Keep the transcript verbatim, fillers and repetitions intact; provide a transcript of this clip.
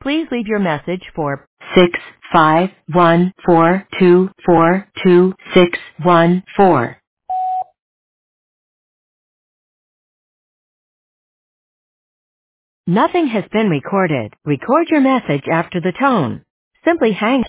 Please leave your message for six five one four two four two six one four. Nothing has been recorded. Record your message after the tone. Simply hang